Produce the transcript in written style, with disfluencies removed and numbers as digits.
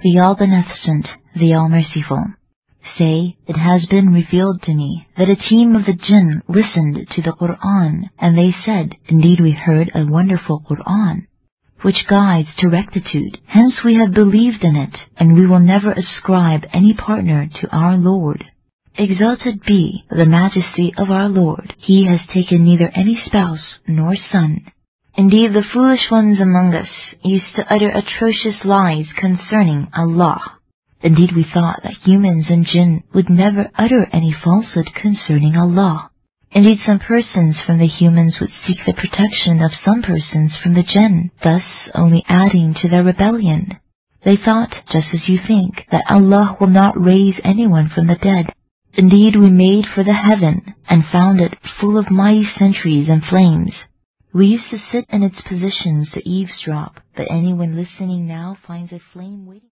the All-Beneficent, the All-Merciful. Say, it has been revealed to me that a team of the jinn listened to the Qur'an, and they said, indeed we heard a wonderful Qur'an, which guides to rectitude. Hence we have believed in it, and we will never ascribe any partner to our Lord. Exalted be the majesty of our Lord. He has taken neither any spouse nor son. Indeed, the foolish ones among us used to utter atrocious lies concerning Allah. Indeed, we thought that humans and jinn would never utter any falsehood concerning Allah. Indeed, some persons from the humans would seek the protection of some persons from the jinn, thus only adding to their rebellion. They thought, just as you think, that Allah will not raise anyone from the dead. Indeed, we made for the heaven and found it full of mighty sentries and flames. We used to sit in its positions to eavesdrop, but anyone listening now finds a flame waiting.